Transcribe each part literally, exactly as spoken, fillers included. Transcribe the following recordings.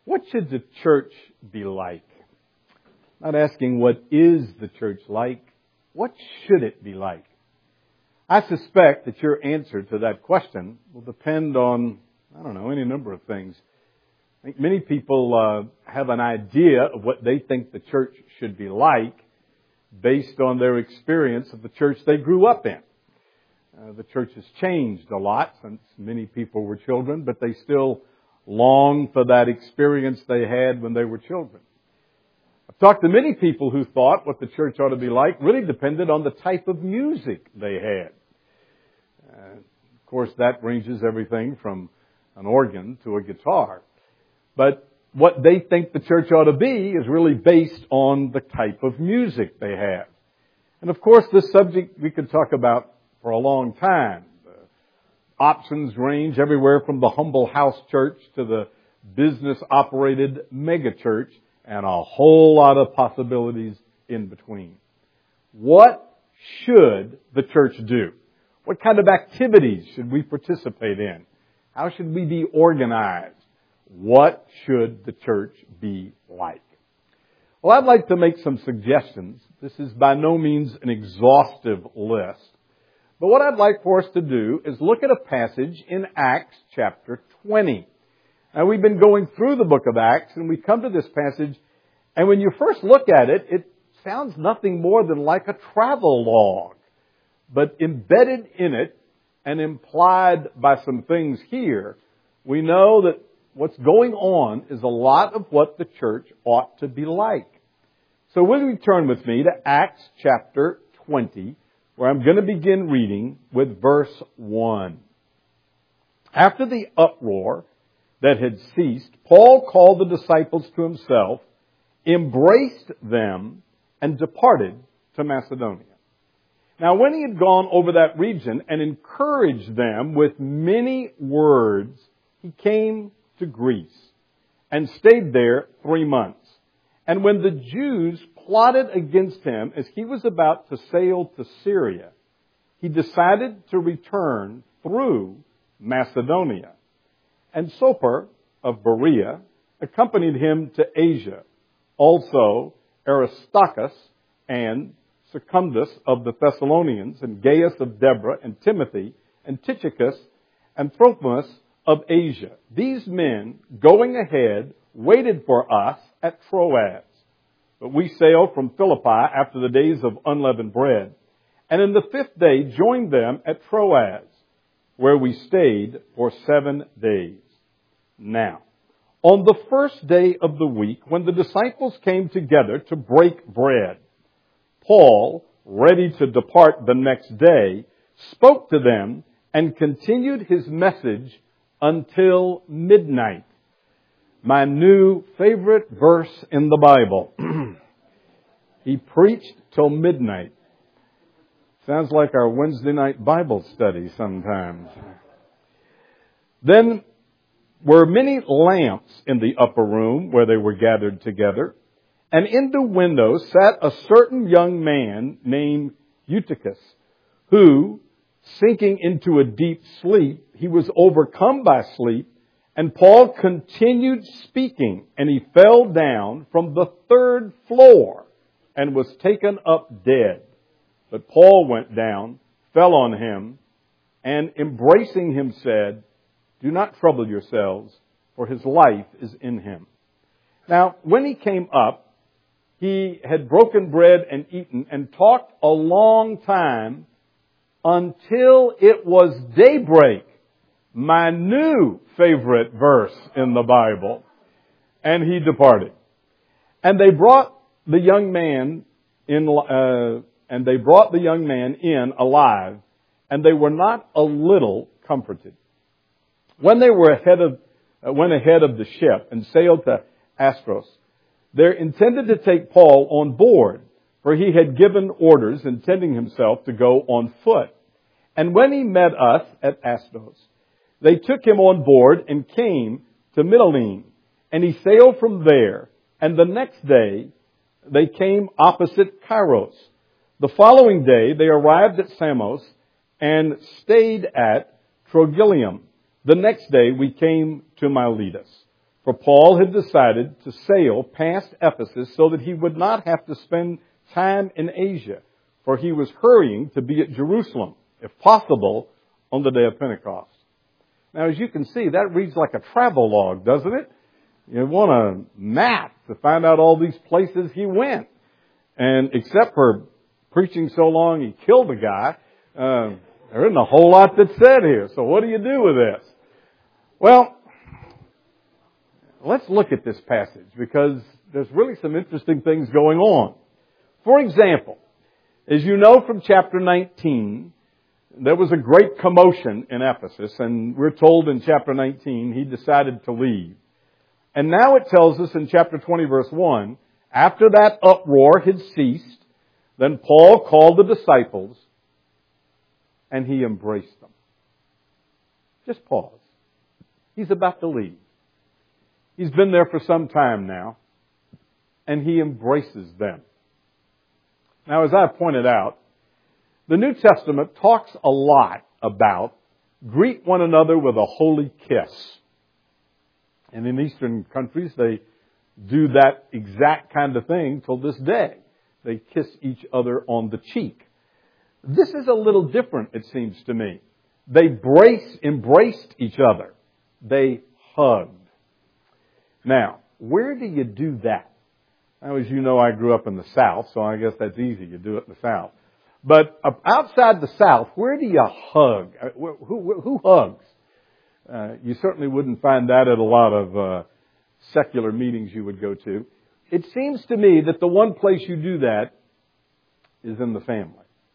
What should the church be like? Not asking what is the church like, what should it be like? I suspect that your answer to that question will depend on, I don't know, any number of things. I think many people uh, have an idea of what they think the church should be like based on their experience of the church they grew up in. Uh, the church has changed a lot since many people were children, but they still long for that experience they had when they were children. I've talked to many people who thought what the church ought to be like really depended on the type of music they had. Uh, of course, that ranges everything from an organ to a guitar. But what they think the church ought to be is really based on the type of music they have. And of course, this subject we could talk about for a long time. The options range everywhere from the humble house church to the business-operated mega church, and a whole lot of possibilities in between. What should the church do? What kind of activities should we participate in? How should we be organized? What should the church be like? Well, I'd like to make some suggestions. This is by no means an exhaustive list. But what I'd like for us to do is look at a passage in Acts chapter twenty. Now, we've been going through the book of Acts, and we come to this passage, and when you first look at it, it sounds nothing more than like a travel log. But embedded in it, and implied by some things here, we know that what's going on is a lot of what the church ought to be like. So will you turn with me to Acts chapter twenty, where I'm going to begin reading with verse one. After the uproar that had ceased, Paul called the disciples to himself, embraced them, and departed to Macedonia. Now, when he had gone over that region and encouraged them with many words, he came to Greece and stayed there three months. And when the Jews plotted against him as he was about to sail to Syria, he decided to return through Macedonia. And Soper of Berea accompanied him to Asia. Also Aristarchus and Secundus of the Thessalonians, and Gaius of Deborah, and Timothy, and Tychicus, and Trophimus of Asia. These men, going ahead, waited for us at Troas. But we sailed from Philippi after the days of unleavened bread, and in the fifth day joined them at Troas, where we stayed for seven days. Now, on the first day of the week, when the disciples came together to break bread, Paul, ready to depart the next day, spoke to them and continued his message until midnight. My new favorite verse in the Bible. He preached till midnight. Sounds like our Wednesday night Bible study sometimes. Then were many lamps in the upper room where they were gathered together, and in the window sat a certain young man named Eutychus, who, sinking into a deep sleep, he was overcome by sleep, and Paul continued speaking, and he fell down from the third floor and was taken up dead. But Paul went down, fell on him, and embracing him said, "Do not trouble yourselves, for his life is in him." Now, when he came up, he had broken bread and eaten and talked a long time until it was daybreak. My new favorite verse in the Bible. And he departed. And they brought the young man in, uh, and they brought the young man in alive, and they were not a little comforted. When they were ahead of, uh, went ahead of the ship and sailed to Astros, they intended to take Paul on board, for he had given orders intending himself to go on foot. And when he met us at Astos, they took him on board and came to Mytilene, and he sailed from there. And the next day, they came opposite Kairos. The following day, they arrived at Samos and stayed at Trogyllium. The next day, we came to Miletus. For Paul had decided to sail past Ephesus so that he would not have to spend time in Asia, for he was hurrying to be at Jerusalem, if possible, on the day of Pentecost. Now, as you can see, that reads like a travel log, doesn't it? You want a map to find out all these places he went. And except for preaching so long he killed a guy, uh, there isn't a whole lot that's said here. So what do you do with this? Well, let's look at this passage because there's really some interesting things going on. For example, as you know from chapter nineteen, there was a great commotion in Ephesus, and we're told in chapter nineteen he decided to leave. And now it tells us in chapter twenty, verse one, after that uproar had ceased, then Paul called the disciples and he embraced them. Just pause. He's about to leave. He's been there for some time now, and he embraces them. Now, as I pointed out, the New Testament talks a lot about greet one another with a holy kiss. And in Eastern countries, they do that exact kind of thing till this day. They kiss each other on the cheek. This is a little different, it seems to me. They brace, embraced each other. They hugged. Now, where do you do that? Now, as you know, I grew up in the South, so I guess that's easy. You do it in the South. But outside the South, where do you hug? Who, who, who hugs? Uh, you certainly wouldn't find that at a lot of uh, secular meetings you would go to. It seems to me that the one place you do that is in the family.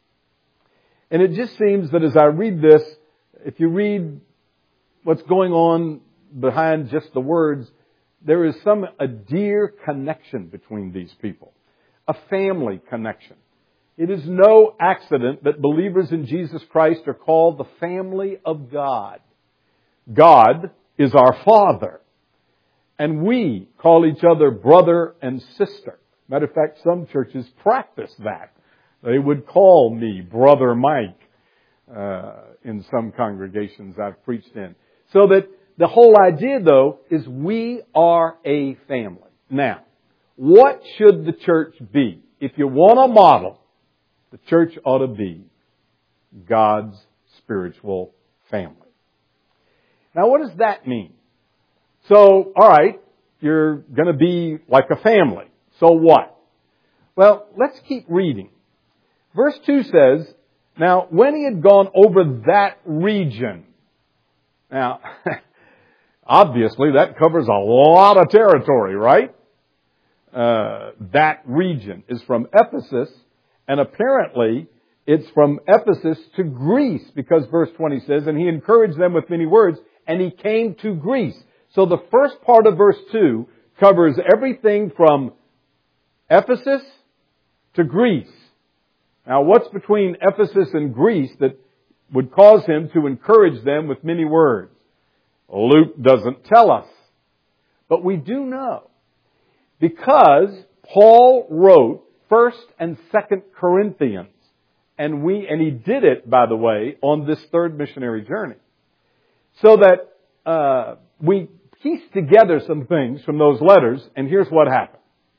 And it just seems that as I read this, if you read what's going on behind just the words, there is some a dear connection between these people, a family connection. It is no accident that believers in Jesus Christ are called the family of God. God is our Father, and we call each other brother and sister. Matter of fact, some churches practice that. They would call me Brother Mike uh, in some congregations I've preached in. So that the whole idea, though, is we are a family. Now, what should the church be? If you want a model, the church ought to be God's spiritual family. Now, what does that mean? So, all right, you're going to be like a family. So what? Well, let's keep reading. Verse two says, now, when he had gone over that region. Now, obviously, that covers a lot of territory, right? Uh, that region is from Ephesus, and apparently it's from Ephesus to Greece, because verse twenty says, and he encouraged them with many words, and he came to Greece. So the first part of verse two covers everything from Ephesus to Greece. Now, what's between Ephesus and Greece that would cause him to encourage them with many words? Luke doesn't tell us. But we do know. Because Paul wrote First and Second Corinthians. And we, and he did it, by the way, on this third missionary journey. So that uh, we piece together some things from those letters, and here's what happened.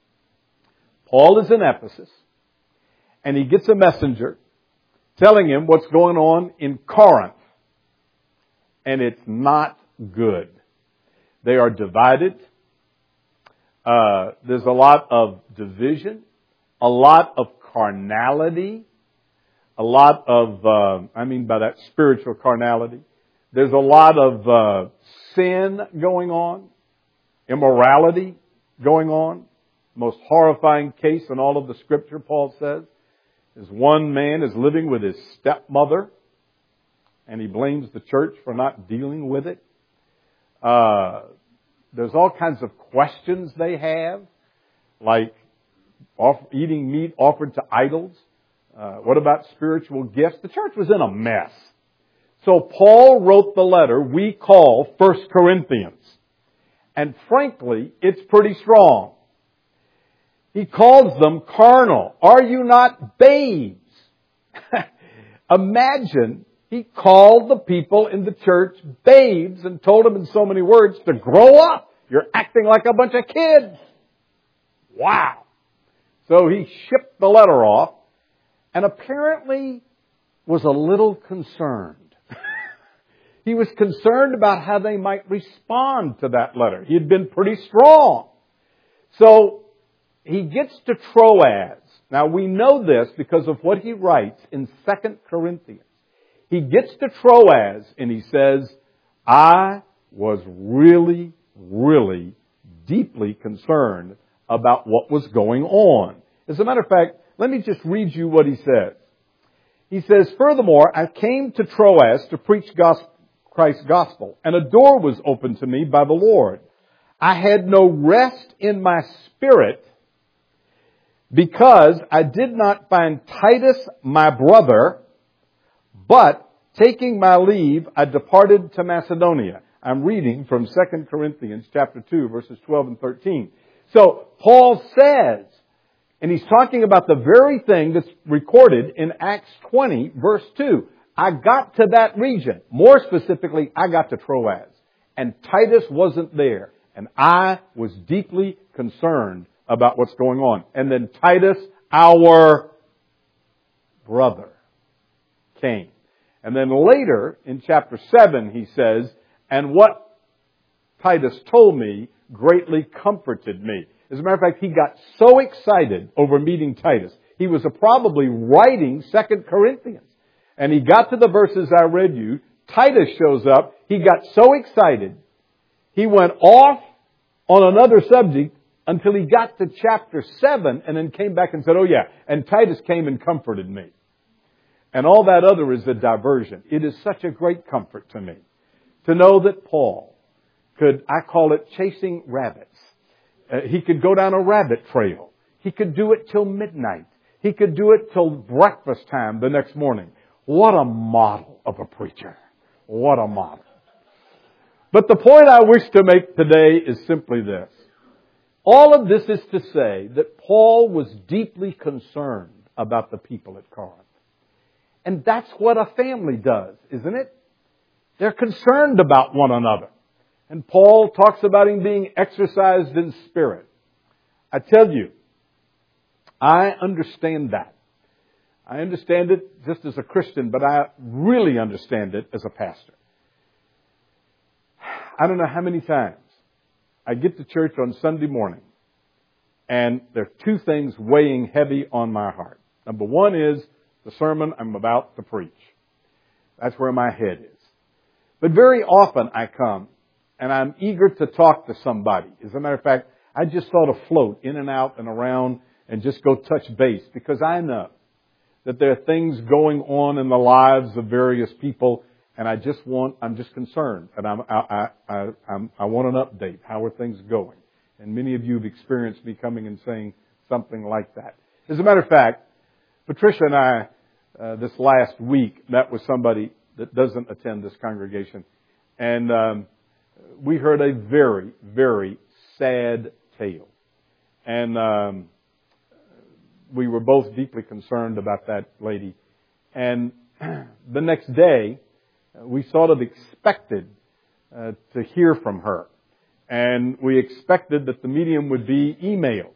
Paul is in Ephesus, and he gets a messenger telling him what's going on in Corinth. And it's not good. They are divided. Uh, there's a lot of division, a lot of carnality, a lot of, uh, I mean by that spiritual carnality. There's a lot of uh, sin going on, immorality going on. Most horrifying case in all of the Scripture, Paul says, is one man is living with his stepmother, and he blames the church for not dealing with it. Uh, there's all kinds of questions they have, like off, eating meat offered to idols. Uh, what about spiritual gifts? The church was in a mess. So Paul wrote the letter we call First Corinthians. And frankly, it's pretty strong. He calls them carnal. Are you not babes? Imagine he called the people in the church babes and told them in so many words to grow up You're acting like a bunch of kids. Wow. So he shipped the letter off and apparently was a little concerned. He was concerned about how they might respond to that letter. He had been pretty strong. So he gets to Troas. Now we know this because of what he writes in Second Corinthians. He gets to Troas and he says, I was really, really deeply concerned about what was going on. As a matter of fact, let me just read you what he says. He says, furthermore, I came to Troas to preach gospel, Christ's gospel, and a door was opened to me by the Lord. I had no rest in my spirit because I did not find Titus my brother, but taking my leave, I departed to Macedonia. I'm reading from Second Corinthians chapter two, verses twelve and thirteen. So Paul says, and he's talking about the very thing that's recorded in Acts twenty, verse two. I got to that region. More specifically, I got to Troas. And Titus wasn't there. And I was deeply concerned about what's going on. And then Titus, our brother, came. And then later, in chapter seven, he says, and what Titus told me greatly comforted me. As a matter of fact, he got so excited over meeting Titus. He was probably writing Second Corinthians. And he got to the verses I read you. Titus shows up. He got so excited. He went off on another subject until he got to chapter seven and then came back and said, oh yeah, and Titus came and comforted me. And all that other is a diversion. It is such a great comfort to me to know that Paul could, I call it chasing rabbits. Uh, he could go down a rabbit trail. He could do it till midnight. He could do it till breakfast time the next morning. What a model of a preacher. What a model. But the point I wish to make today is simply this. All of this is to say that Paul was deeply concerned about the people at Corinth. And that's what a family does, isn't it? They're concerned about one another. And Paul talks about him being exercised in spirit. I tell you, I understand that. I understand it just as a Christian, but I really understand it as a pastor. I don't know how many times I get to church on Sunday morning and there are two things weighing heavy on my heart. Number one is the sermon I'm about to preach. That's where my head is. But very often I come and I'm eager to talk to somebody. As a matter of fact, I just sort of float in and out and around and just go touch base because I know that there are things going on in the lives of various people, and I just want, I'm just concerned, and I'm, I, I, I, I'm, I want an update. How are things going? And many of you have experienced me coming and saying something like that. As a matter of fact, Patricia and I, uh, this last week, met with somebody that doesn't attend this congregation, and um, we heard a very, very sad tale. And um, we were both deeply concerned about that lady. And the next day, we sort of expected uh, to hear from her. And we expected that the medium would be email.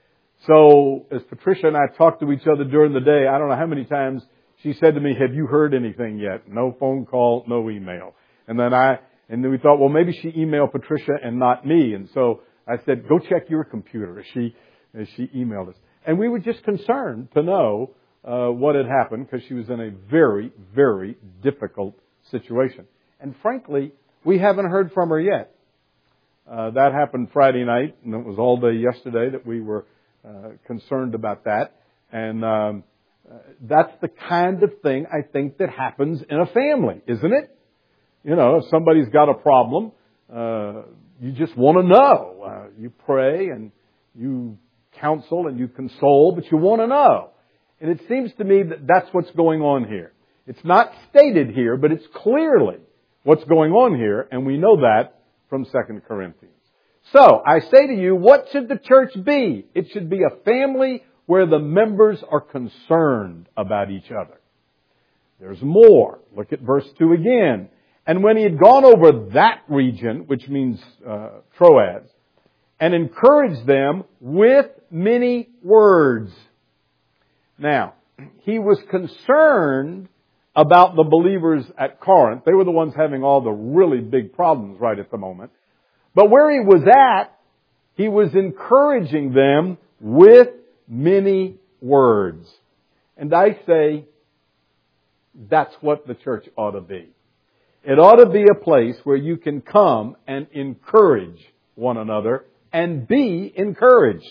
So as Patricia and I talked to each other during the day, I don't know how many times she said to me, have you heard anything yet? No phone call, no email. And then I, and then we thought, well, maybe she emailed Patricia and not me. And so I said, go check your computer. As she, as she emailed us. And we were just concerned to know uh, what had happened because she was in a very, very difficult situation. And frankly, we haven't heard from her yet. Uh, that happened Friday night, and it was all day yesterday that we were uh, concerned about that. And um, uh, that's the kind of thing I think that happens in a family, isn't it? You know, if somebody's got a problem, uh, you just want to know. Uh, you pray and you counsel and you console, but you want to know. And it seems to me that that's what's going on here. It's not stated here, but it's clearly what's going on here, and we know that from Second Corinthians. So, I say to you, what should the church be? It should be a family where the members are concerned about each other. There's more. Look at verse two again. And when he had gone over that region, which means uh, Troas, and encouraged them with many words. Now, he was concerned about the believers at Corinth. They were the ones having all the really big problems right at the moment. But where he was at, he was encouraging them with many words. And I say, that's what the church ought to be. It ought to be a place where you can come and encourage one another and be encouraged.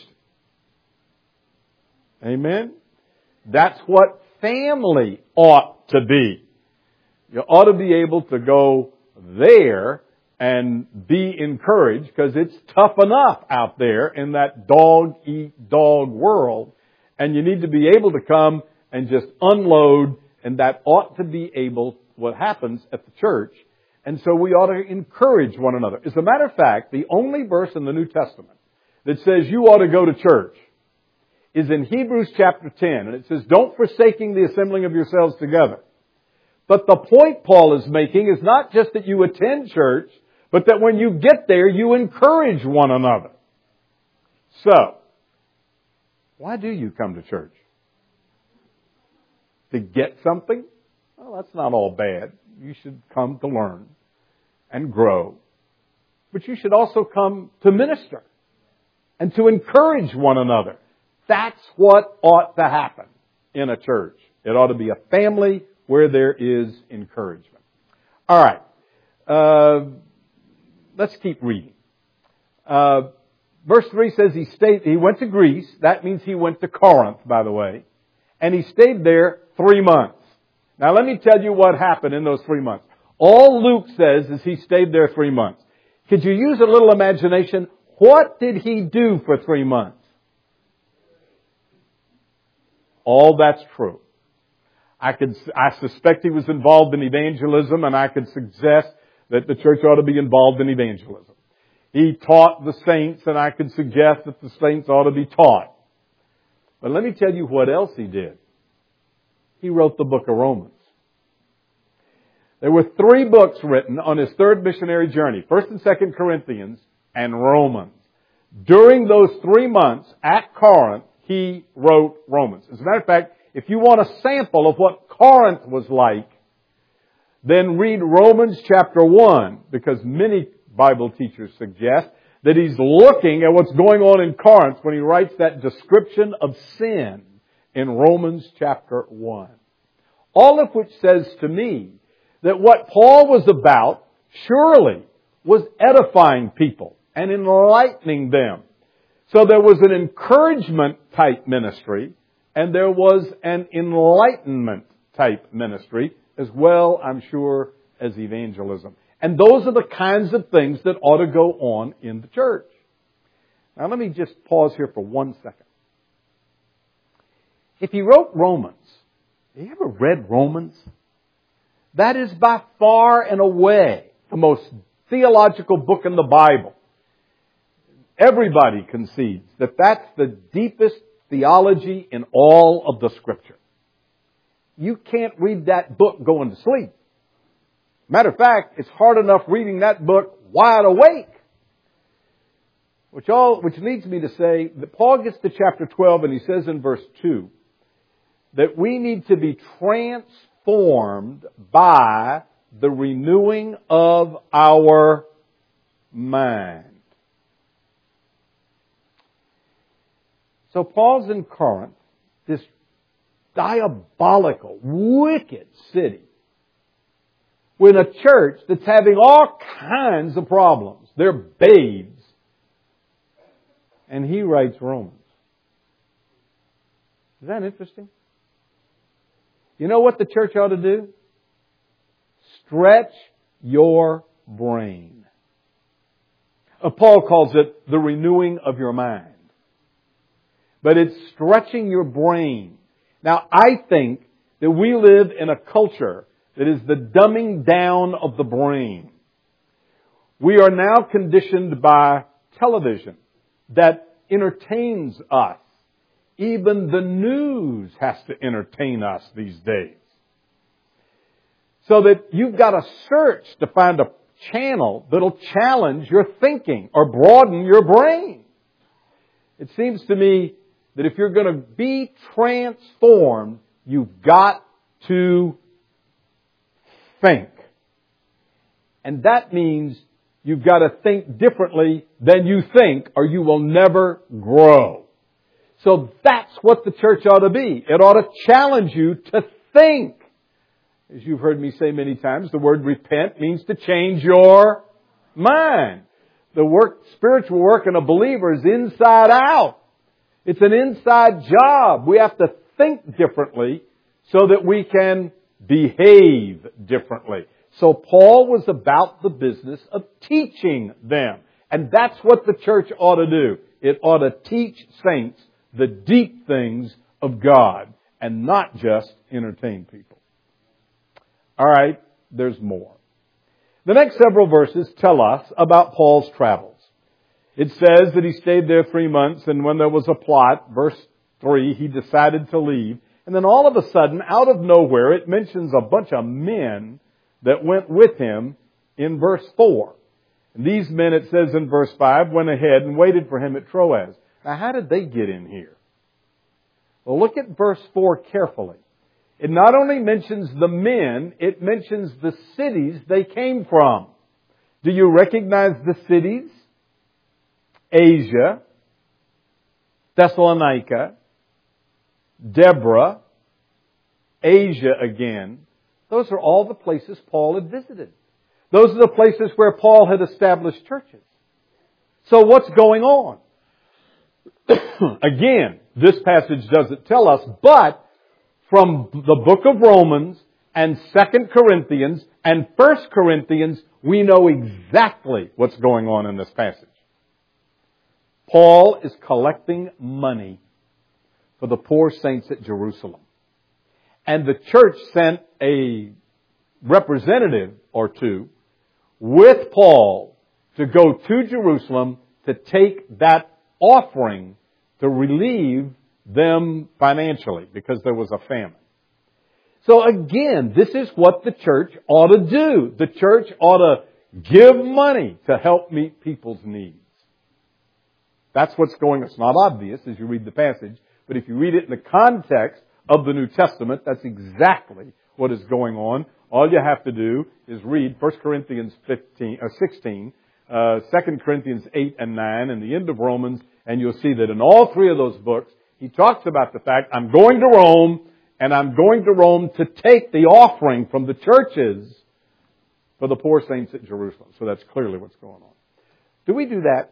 Amen? That's what family ought to be. You ought to be able to go there and be encouraged, because it's tough enough out there in that dog-eat-dog world. And you need to be able to come and just unload, and that ought to be able, what happens at the church. And so we ought to encourage one another. As a matter of fact, the only verse in the New Testament that says you ought to go to church is in Hebrews chapter ten. And it says, don't forsaking the assembling of yourselves together. But the point Paul is making is not just that you attend church, but that when you get there, you encourage one another. So, why do you come to church? To get something? Well, that's not all bad. You should come to learn and grow. But you should also come to minister and to encourage one another. That's what ought to happen in a church. It ought to be a family where there is encouragement. All right. Uh, let's keep reading. Uh, verse three says he stayed, he went to Greece. That means he went to Corinth, by the way. And he stayed there three months. Now let me tell you what happened in those three months. All Luke says is he stayed there three months. Could you use a little imagination? What did he do for three months? All that's true. I could, I suspect he was involved in evangelism, and I could suggest that the church ought to be involved in evangelism. He taught the saints, and I could suggest that the saints ought to be taught. But let me tell you what else he did. He wrote the book of Romans. There were three books written on his third missionary journey, First and Second Corinthians and Romans. During those three months at Corinth, he wrote Romans. As a matter of fact, if you want a sample of what Corinth was like, then read Romans chapter one, because many Bible teachers suggest that he's looking at what's going on in Corinth when he writes that description of sin in Romans chapter one. All of which says to me that what Paul was about, surely, was edifying people and enlightening them. So there was an encouragement type ministry, and there was an enlightenment type ministry, as well, I'm sure, as evangelism. And those are the kinds of things that ought to go on in the church. Now let me just pause here for one second. If he wrote Romans, have you ever read Romans? That is by far and away the most theological book in the Bible. Everybody concedes that that's the deepest theology in all of the Scripture. You can't read that book going to sleep. Matter of fact, it's hard enough reading that book wide awake. Which all, which leads me to say that Paul gets to chapter twelve and he says in verse two that we need to be transformed by the renewing of our mind. So Paul's in Corinth, this diabolical, wicked city, with a church that's having all kinds of problems. They're babes. And he writes Romans. Is that interesting? You know what the church ought to do? Stretch your brain. Uh, Paul calls it the renewing of your mind. But it's stretching your brain. Now, I think that we live in a culture that is the dumbing down of the brain. We are now conditioned by television that entertains us. Even the news has to entertain us these days. So that you've got to search to find a channel that'll challenge your thinking or broaden your brain. It seems to me that if you're going to be transformed, you've got to think. And that means you've got to think differently than you think, or you will never grow. So that's what the church ought to be. It ought to challenge you to think. As you've heard me say many times, the word repent means to change your mind. The work, spiritual work in a believer is inside out. It's an inside job. We have to think differently so that we can behave differently. So Paul was about the business of teaching them. And that's what the church ought to do. It ought to teach saints the deep things of God and not just entertain people. All right, there's more. The next several verses tell us about Paul's travels. It says that he stayed there three months, and when there was a plot, verse three, he decided to leave. And then all of a sudden, out of nowhere, it mentions a bunch of men that went with him in verse four. And these men, it says in verse five, went ahead and waited for him at Troas. Now, how did they get in here? Well, look at verse four carefully. It not only mentions the men, it mentions the cities they came from. Do you recognize the cities? Asia, Thessalonica, Deborah, Asia again. Those are all the places Paul had visited. Those are the places where Paul had established churches. So what's going on? Again, this passage doesn't tell us, but from the book of Romans and Second Corinthians and First Corinthians, we know exactly what's going on in this passage. Paul is collecting money for the poor saints at Jerusalem. And the church sent a representative or two with Paul to go to Jerusalem to take that offering to relieve them financially because there was a famine. So again, this is what the church ought to do. The church ought to give money to help meet people's needs. That's what's going on. It's not obvious as you read the passage, but if you read it in the context of the New Testament, that's exactly what is going on. All you have to do is read First Corinthians fifteen or sixteen, uh, Second Corinthians eight and nine, and the end of Romans, and you'll see that in all three of those books, he talks about the fact, I'm going to Rome, and I'm going to Rome to take the offering from the churches for the poor saints at Jerusalem. So that's clearly what's going on. Do we do that?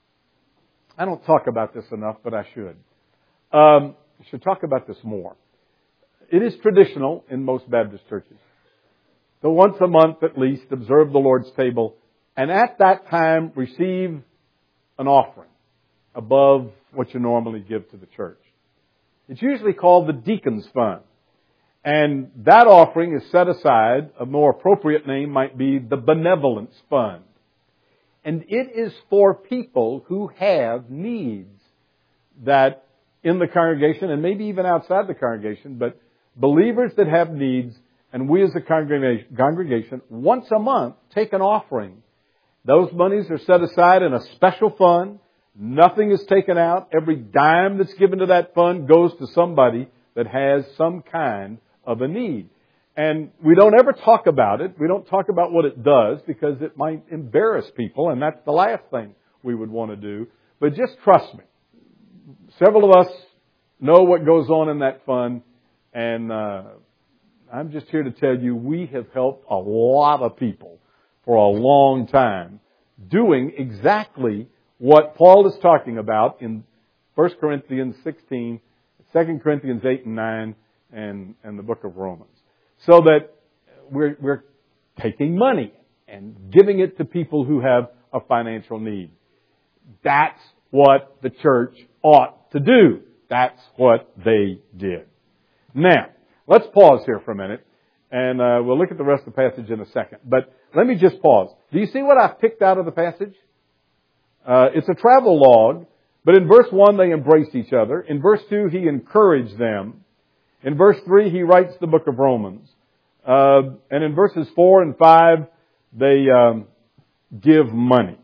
I don't talk about this enough, but I should. Um, I should talk about this more. It is traditional in most Baptist churches to once a month at least observe the Lord's table and at that time receive an offering above what you normally give to the church. It's usually called the Deacon's Fund. And that offering is set aside. A more appropriate name might be the Benevolence Fund. And it is for people who have needs that in the congregation and maybe even outside the congregation, but believers that have needs, and we as a congregation once a month take an offering. Those monies are set aside in a special fund. Nothing is taken out. Every dime that's given to that fund goes to somebody that has some kind of a need. And we don't ever talk about it. We don't talk about what it does because it might embarrass people, and that's the last thing we would want to do. But just trust me. Several of us know what goes on in that fund, and uh, I'm just here to tell you we have helped a lot of people for a long time doing exactly what Paul is talking about in First Corinthians sixteen, Second Corinthians eight and nine, and, and the book of Romans. So that we're, we're taking money and giving it to people who have a financial need. That's what the church ought to do. That's what they did. Now, let's pause here for a minute, and uh, we'll look at the rest of the passage in a second. But let me just pause. Do you see what I've picked out of the passage? Uh, it's a travel log, but in verse one they embraced each other. In verse two he encouraged them. In verse three he writes the book of Romans. Uh, and in verses four and five, they um, give money.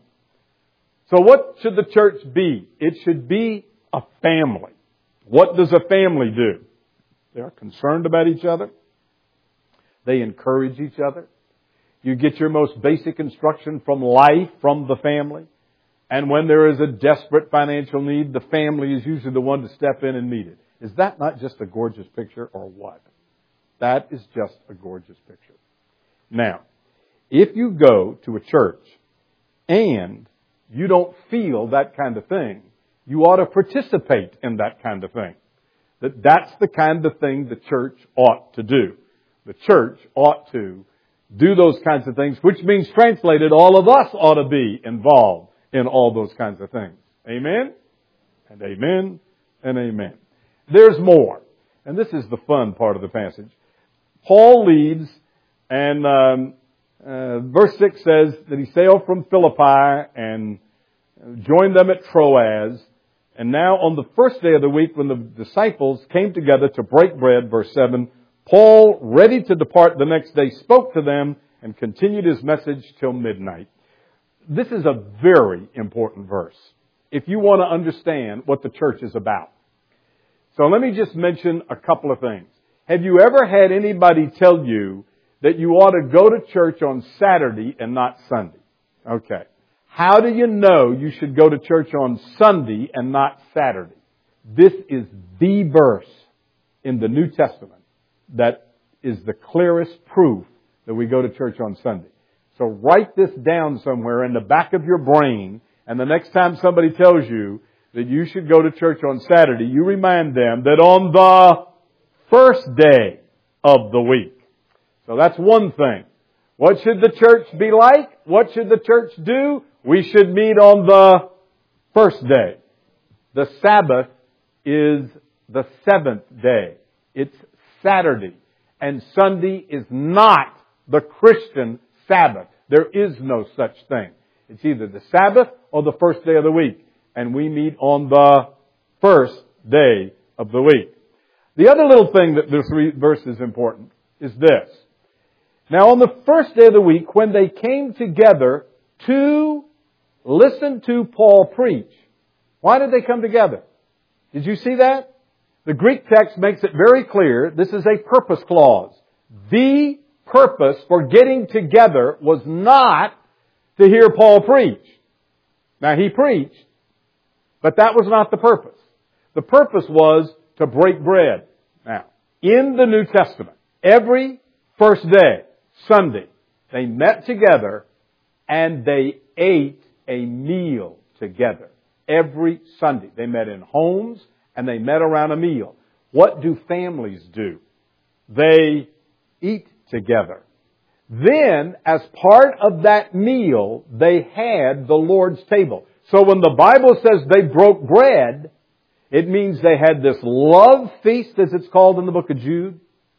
So what should the church be? It should be a family. What does a family do? They are concerned about each other. They encourage each other. You get your most basic instruction from life, from the family. And when there is a desperate financial need, the family is usually the one to step in and meet it. Is that not just a gorgeous picture, or what? That is just a gorgeous picture. Now, if you go to a church and you don't feel that kind of thing, you ought to participate in that kind of thing. That that's the kind of thing the church ought to do. The church ought to do those kinds of things, which means, translated, all of us ought to be involved in all those kinds of things. Amen? And amen and amen. There's more. And this is the fun part of the passage. Paul leaves, and um, uh, verse six says that he sailed from Philippi and joined them at Troas. And now on the first day of the week, when the disciples came together to break bread, verse seven, Paul, ready to depart the next day, spoke to them and continued his message till midnight. This is a very important verse if you want to understand what the church is about. So let me just mention a couple of things. Have you ever had anybody tell you that you ought to go to church on Saturday and not Sunday? Okay. How do you know you should go to church on Sunday and not Saturday? This is the verse in the New Testament that is the clearest proof that we go to church on Sunday. So write this down somewhere in the back of your brain, and the next time somebody tells you that you should go to church on Saturday, you remind them that on the first day of the week. So that's one thing. What should the church be like? What should the church do? We should meet on the first day. The Sabbath is the seventh day. It's Saturday. And Sunday is not the Christian Sabbath. There is no such thing. It's either the Sabbath or the first day of the week. And we meet on the first day of the week. The other little thing that this verse is important is this. Now on the first day of the week, when they came together to listen to Paul preach, why did they come together? Did you see that? The Greek text makes it very clear. This is a purpose clause. The purpose for getting together was not to hear Paul preach. Now he preached, but that was not the purpose. The purpose was to break bread. Now, in the New Testament, every first day, Sunday, they met together and they ate a meal together. Every Sunday. They met in homes and they met around a meal. What do families do? They eat together. Then, as part of that meal, they had the Lord's table. So when the Bible says they broke bread, it means they had this love feast, as it's called in the book of Jude.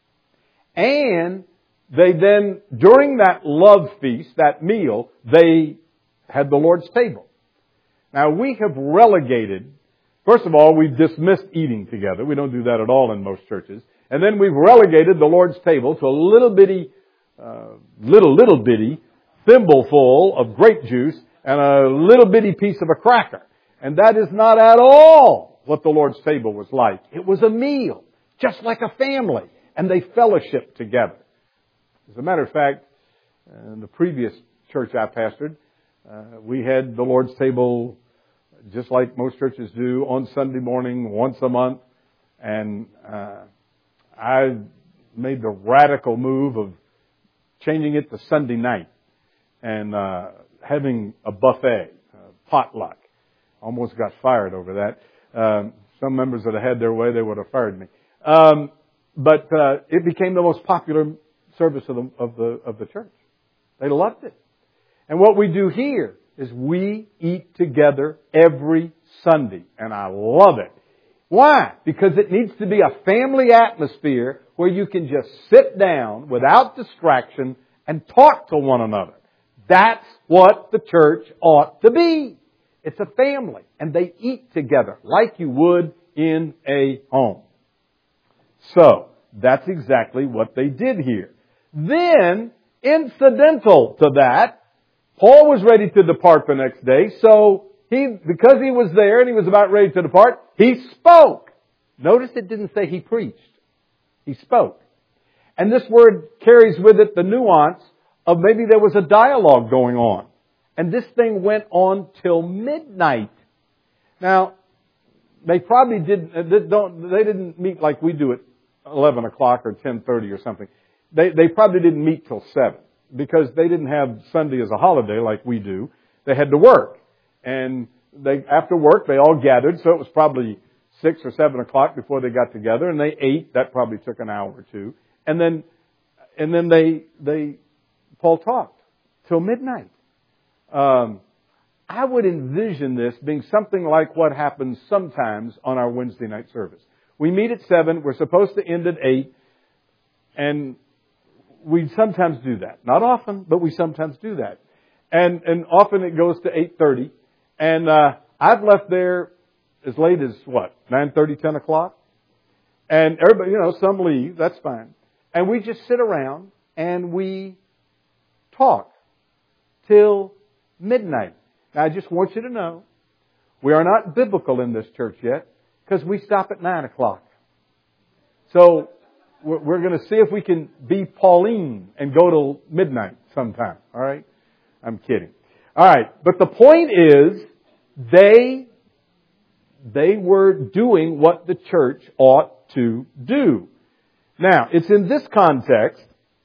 And they then, during that love feast, that meal, they had the Lord's table. Now, we have relegated, first of all, we've dismissed eating together. We don't do that at all in most churches. And then we've relegated the Lord's table to a little bitty, uh, little, little bitty thimbleful of grape juice and a little bitty piece of a cracker. And that is not at all what the Lord's table was like. It was a meal, just like a family. And they fellowshiped together. As a matter of fact, in the previous church I pastored, uh, we had the Lord's table just like most churches do on Sunday morning once a month. And uh, I made the radical move of changing it to Sunday night and uh, having a buffet, uh, potluck. Almost got fired over that. Um, some members that had had their way, they would have fired me. Um, but uh, it became the most popular service of the, of the of the church. They loved it. And what we do here is we eat together every Sunday, and I love it. Why? Because it needs to be a family atmosphere where you can just sit down without distraction and talk to one another. That's what the church ought to be. It's a family, and they eat together like you would in a home. So, that's exactly what they did here. Then, incidental to that, Paul was ready to depart the next day, so he, because he was there and he was about ready to depart, he spoke. Notice it didn't say he preached. He spoke. And this word carries with it the nuance of maybe there was a dialogue going on. And this thing went on till midnight. Now, they probably didn't, they don't, they didn't meet like we do at eleven o'clock or ten thirty or something. They, they probably didn't meet till seven because they didn't have Sunday as a holiday like we do. They had to work. And they, after work, they all gathered, so it was probably six or seven o'clock before they got together, and they ate. That probably took an hour or two. And then, and then they, they, Paul talked till midnight. Um, I would envision this being something like what happens sometimes on our Wednesday night service. We meet at seven. We're supposed to end at eight. And we sometimes do that. Not often, but we sometimes do that. And, and often it goes to eight thirty. And, uh, I've left there as late as what? nine thirty, ten o'clock? And everybody, you know, some leave. That's fine. And we just sit around and we talk till midnight. Now, I just want you to know, we are not biblical in this church yet because we stop at nine o'clock. So, we're going to see if we can be Pauline and go till midnight sometime. All right? I'm kidding. All right. But the point is, they, they were doing what the church ought to do. Now, it's in this context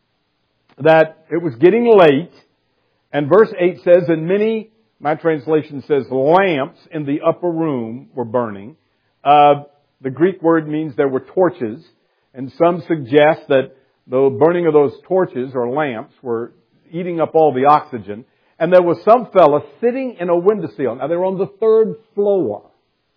that it was getting late, and verse eight says, and many, my translation says, lamps in the upper room were burning. Uh, the Greek word means there were torches. And some suggest that the burning of those torches or lamps were eating up all the oxygen. And there was some fella sitting in a windowsill. Now, they were on the third floor.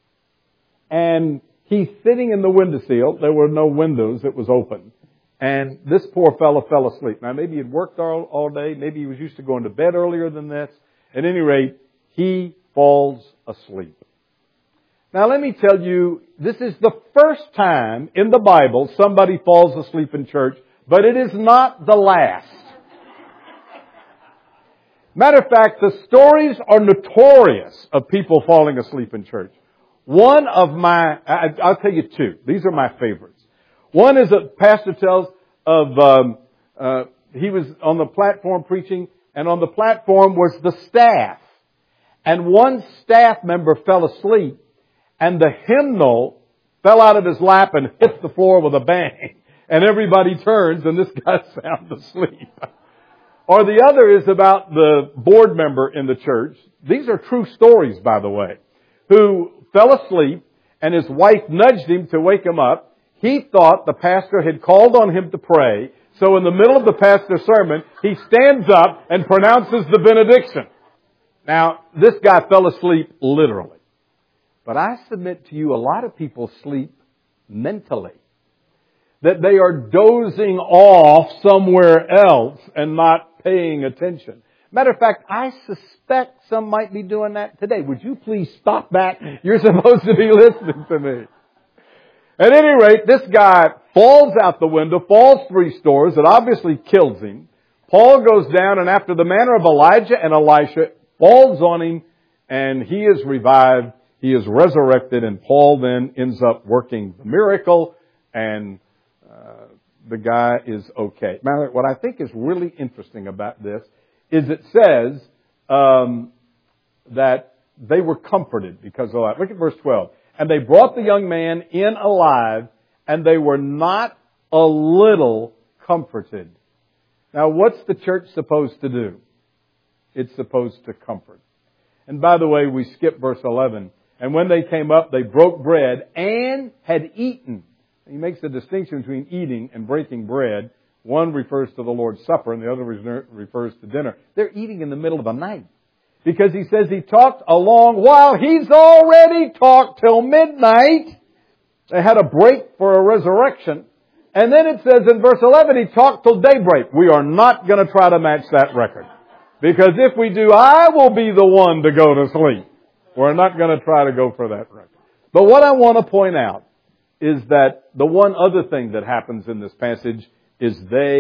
And he's sitting in the windowsill. There were no windows. It was open. And this poor fella fell asleep. Now, maybe he'd worked all, all day. Maybe he was used to going to bed earlier than this. At any rate, he falls asleep. Now let me tell you, this is the first time in the Bible somebody falls asleep in church, but it is not the last. Matter of fact, the stories are notorious of people falling asleep in church. One of my, I, I'll tell you two. These are my favorites. One is a pastor tells of, um, uh, he was on the platform preaching, and on the platform was the staff. And one staff member fell asleep. And the hymnal fell out of his lap and hit the floor with a bang. And everybody turns and this guy's sound asleep. Or the other is about the board member in the church. These are true stories, by the way. Who fell asleep and his wife nudged him to wake him up. He thought the pastor had called on him to pray. So in the middle of the pastor's sermon, he stands up and pronounces the benediction. Now, this guy fell asleep literally. But I submit to you, a lot of people sleep mentally. That they are dozing off somewhere else and not paying attention. Matter of fact, I suspect some might be doing that today. Would you please stop that? You're supposed to be listening to me. At any rate, this guy falls out the window, falls three stories. It obviously kills him. Paul goes down and after the manner of Elijah and Elisha, falls on him and he is revived. He is resurrected, and Paul then ends up working the miracle, and uh, the guy is okay. Now, what I think is really interesting about this is it says um, that they were comforted because of that. Look at verse twelve. And they brought the young man in alive, and they were not a little comforted. Now, what's the church supposed to do? It's supposed to comfort. And by the way, we skip verse eleven. And when they came up, they broke bread and had eaten. He makes a distinction between eating and breaking bread. One refers to the Lord's Supper and the other refers to dinner. They're eating in the middle of the night. Because he says he talked a long while. He's already talked till midnight. They had a break for a resurrection. And then it says in verse eleven, he talked till daybreak. We are not going to try to match that record. Because if we do, I will be the one to go to sleep. We're not going to try to go for that record. But what I want to point out is that the one other thing that happens in this passage is they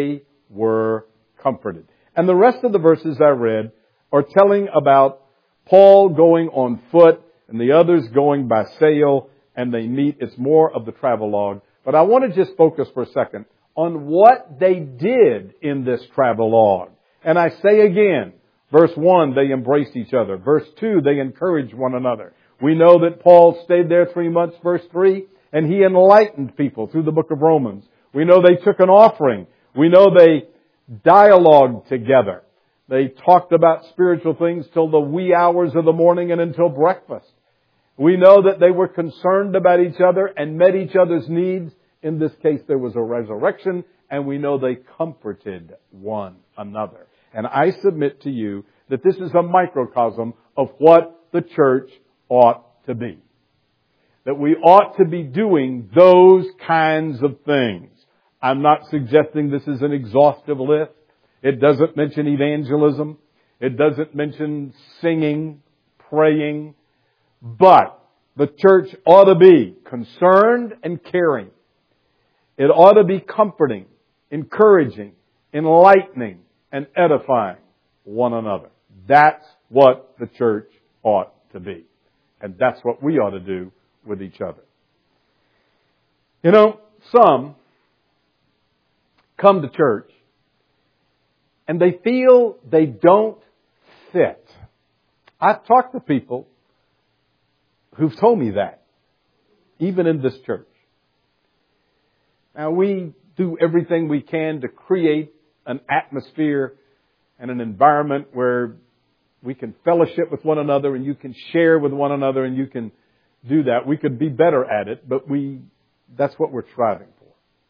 were comforted. And the rest of the verses I read are telling about Paul going on foot and the others going by sail, and they meet. It's more of the travelogue. But I want to just focus for a second on what they did in this travelogue. And I say again, verse one, they embraced each other. Verse two, they encouraged one another. We know that Paul stayed there three months, verse three, and he enlightened people through the book of Romans. We know they took an offering. We know they dialogued together. They talked about spiritual things till the wee hours of the morning and until breakfast. We know that they were concerned about each other and met each other's needs. In this case, there was a resurrection, and we know they comforted one another. And I submit to you that this is a microcosm of what the church ought to be. That we ought to be doing those kinds of things. I'm not suggesting this is an exhaustive list. It doesn't mention evangelism. It doesn't mention singing, praying. But the church ought to be concerned and caring. It ought to be comforting, encouraging, enlightening, and edifying one another. That's what the church ought to be. And that's what we ought to do with each other. You know, some come to church and they feel they don't fit. I've talked to people who've told me that, even in this church. Now, we do everything we can to create an atmosphere and an environment where we can fellowship with one another and you can share with one another and you can do that. We could be better at it, but we that's what we're striving for.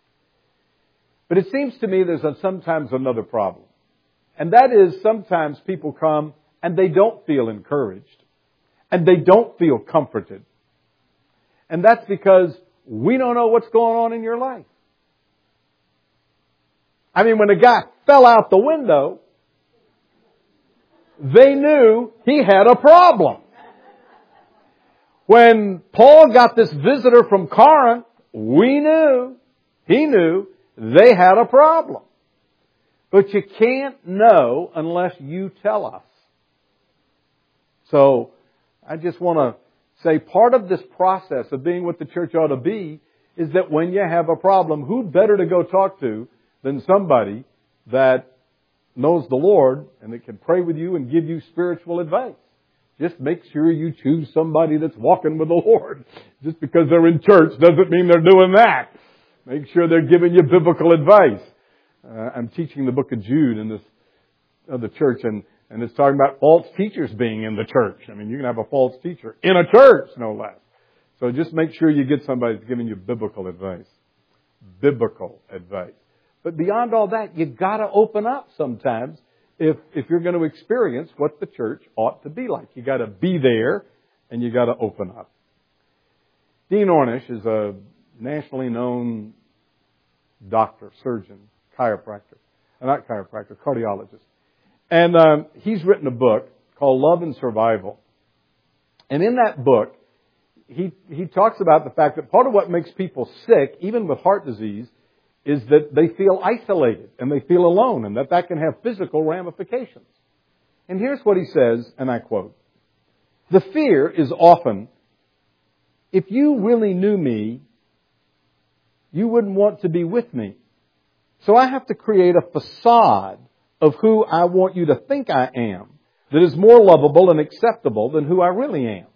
But it seems to me there's a, sometimes another problem. And that is sometimes people come and they don't feel encouraged. And they don't feel comforted. And that's because we don't know what's going on in your life. I mean, when a guy fell out the window, they knew he had a problem. When Paul got this visitor from Corinth, we knew, he knew, they had a problem. But you can't know unless you tell us. So, I just want to say part of this process of being what the church ought to be is that when you have a problem, who better to go talk to than somebody that knows the Lord and that can pray with you and give you spiritual advice. Just make sure you choose somebody that's walking with the Lord. Just because they're in church doesn't mean they're doing that. Make sure they're giving you biblical advice. Uh, I'm teaching the book of Jude in this other church, and, and it's talking about false teachers being in the church. I mean, you can have a false teacher in a church, no less. So just make sure you get somebody that's giving you biblical advice. Biblical advice. But beyond all that, you've got to open up sometimes if if you're going to experience what the church ought to be like. You've got to be there and you've got to open up. Dean Ornish is a nationally known doctor, surgeon, chiropractor. Uh, not chiropractor, cardiologist. And um, he's written a book called Love and Survival. And in that book, he he talks about the fact that part of what makes people sick, even with heart disease, is that they feel isolated and they feel alone, and that that can have physical ramifications. And here's what he says, and I quote, "The fear is often, if you really knew me, you wouldn't want to be with me. So I have to create a facade of who I want you to think I am that is more lovable and acceptable than who I really am.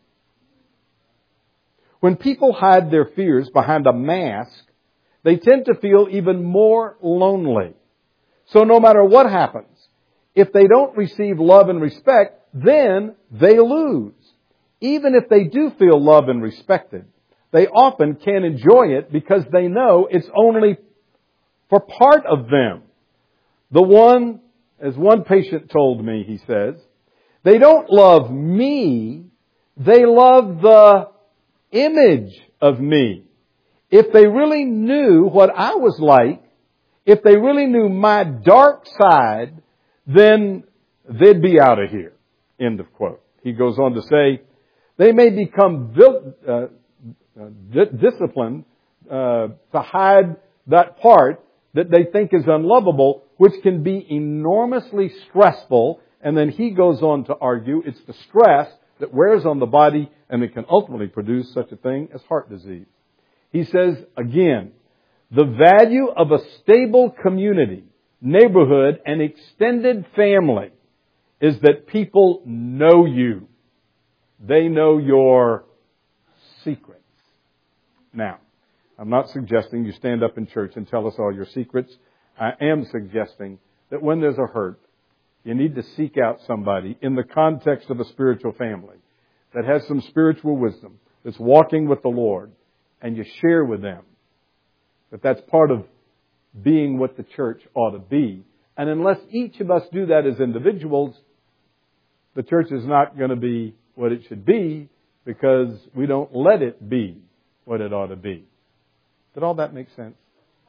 When people hide their fears behind a mask, they tend to feel even more lonely. So no matter what happens, if they don't receive love and respect, then they lose. Even if they do feel loved and respected, they often can't enjoy it because they know it's only for part of them. The one, as one patient told me, he says, they don't love me, they love the image of me. If they really knew what I was like, if they really knew my dark side, then they'd be out of here." End of quote. He goes on to say, they may become uh, uh, disciplined uh, to hide that part that they think is unlovable, which can be enormously stressful. And then he goes on to argue it's the stress that wears on the body and it can ultimately produce such a thing as heart disease. He says, again, the value of a stable community, neighborhood, and extended family is that people know you. They know your secrets. Now, I'm not suggesting you stand up in church and tell us all your secrets. I am suggesting that when there's a hurt, you need to seek out somebody in the context of a spiritual family that has some spiritual wisdom, that's walking with the Lord, and you share with them that that's part of being what the church ought to be. And unless each of us do that as individuals, the church is not going to be what it should be because we don't let it be what it ought to be. Did all that make sense?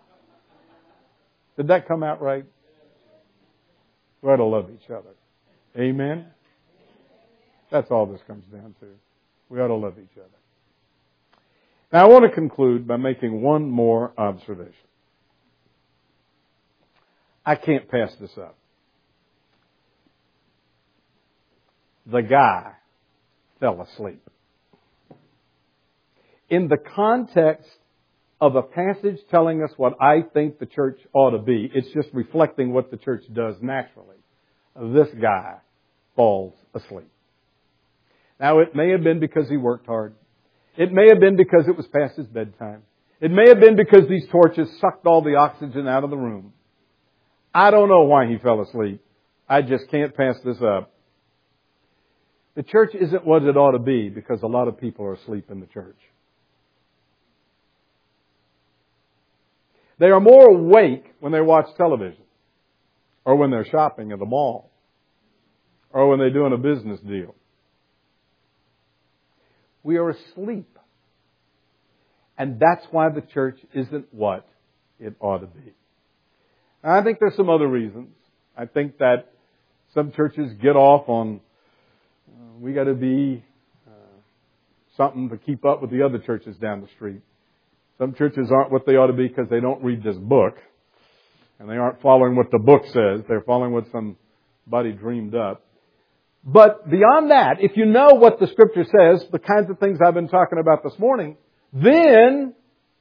Did that come out right? We ought to love each other. Amen? That's all this comes down to. We ought to love each other. Now, I want to conclude by making one more observation. I can't pass this up. The guy fell asleep. In the context of a passage telling us what I think the church ought to be, it's just reflecting what the church does naturally. This guy falls asleep. Now, it may have been because he worked hard. It may have been because it was past his bedtime. It may have been because these torches sucked all the oxygen out of the room. I don't know why he fell asleep. I just can't pass this up. The church isn't what it ought to be because a lot of people are asleep in the church. They are more awake when they watch television, or when they're shopping at the mall, or when they're doing a business deal. We are asleep. And that's why the church isn't what it ought to be. And I think there's some other reasons. I think that some churches get off on, uh, we got to be uh, something to keep up with the other churches down the street. Some churches aren't what they ought to be because they don't read this book. And they aren't following what the book says. They're following what somebody dreamed up. But beyond that, if you know what the Scripture says, the kinds of things I've been talking about this morning, then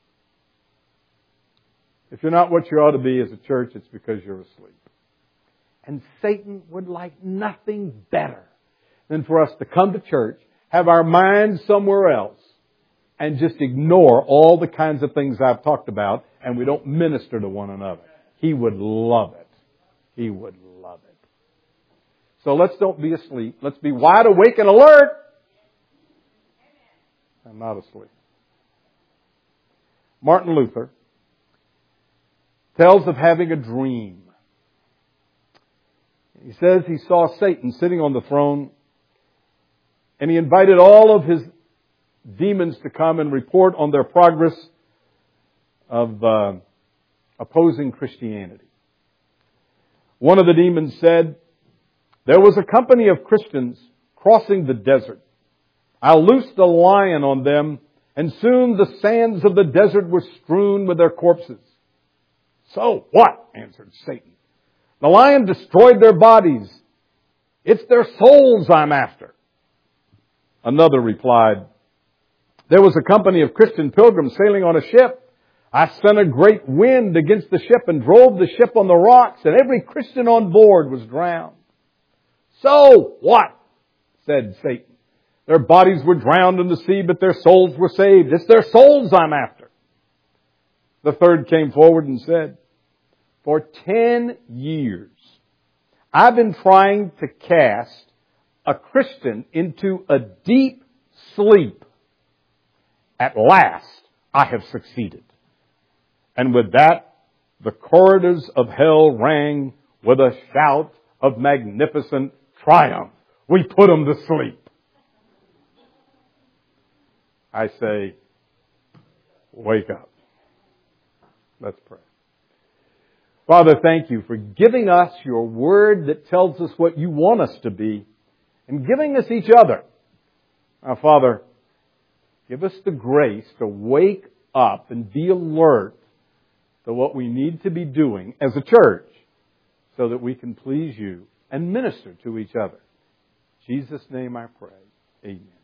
if you're not what you ought to be as a church, it's because you're asleep. And Satan would like nothing better than for us to come to church, have our minds somewhere else, and just ignore all the kinds of things I've talked about, and we don't minister to one another. He would love it. He would love it. So let's don't be asleep. Let's be wide awake and alert and not asleep. Martin Luther tells of having a dream. He says he saw Satan sitting on the throne, and he invited all of his demons to come and report on their progress of uh, opposing Christianity. One of the demons said, "There was a company of Christians crossing the desert. I loosed a lion on them, and soon the sands of the desert were strewn with their corpses." "So what?" answered Satan. "The lion destroyed their bodies. It's their souls I'm after." Another replied, "There was a company of Christian pilgrims sailing on a ship. I sent a great wind against the ship and drove the ship on the rocks, and every Christian on board was drowned." "So what?" said Satan. "Their bodies were drowned in the sea, but their souls were saved. It's their souls I'm after." The third came forward and said, "For ten years, I've been trying to cast a Christian into a deep sleep. At last, I have succeeded." And with that, the corridors of hell rang with a shout of magnificent triumph. We put them to sleep. I say, wake up. Let's pray. Father, thank you for giving us your word that tells us what you want us to be and giving us each other. Now, Father, give us the grace to wake up and be alert to what we need to be doing as a church so that we can please you and minister to each other. In Jesus' name I pray. Amen.